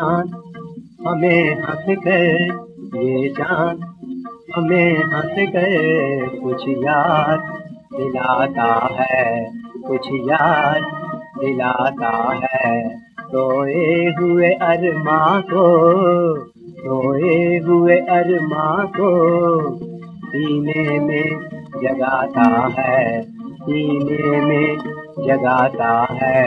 चांद हमें हंस कर, ये चांद हमें हंस कर कुछ याद दिलाता है, कुछ याद दिलाता है। सोए हुए अरमां को, सोए हुए अरमां को सीने में जगाता है, सीने में जगाता है।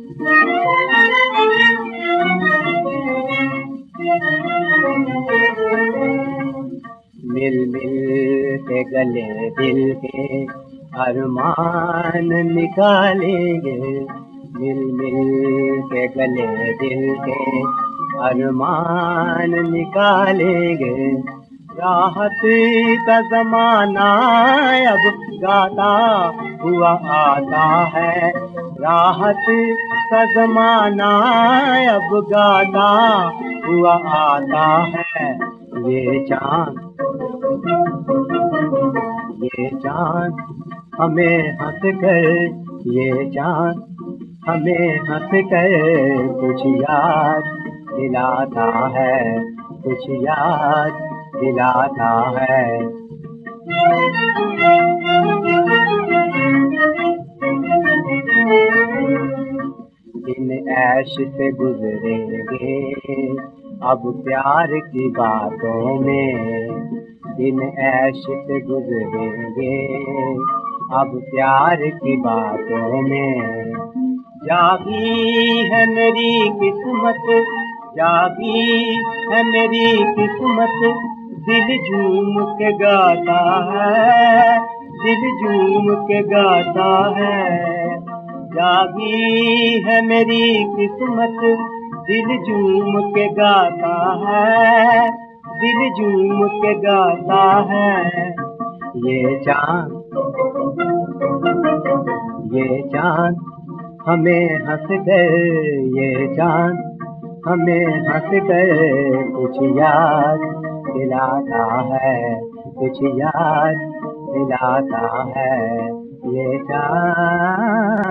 मिल मिल के गले दिल के अरमान निकालेंगे, मिल मिल के गले दिल के अरमान निकालेंगे। राहत का ज़माना अब गाता हुआ आता है, राहत का ज़माना अब गाता हुआ आता है। ये चांद, ये चांद हमें हंस कर, ये चांद हमें हंस कर कुछ याद दिलाता है, कुछ याद दिलाता है। दिन ऐश से गुजरेंगे अब प्यार की बातों में, दिन ऐश से गुजरेंगे अब प्यार की बातों में। जागी है मेरी किस्मत, जागी है मेरी किस्मत, दिल झूम के गाता है, दिल झूम के गाता है। जागी है मेरी किस्मत, दिल झूम के गाता है, दिल झूम के गाता है। ये चांद, ये चांद हमें हंस कर, ये चांद हमें हंस कर कुछ याद दिलाता है, कुछ याद दिलाता है। ये चांद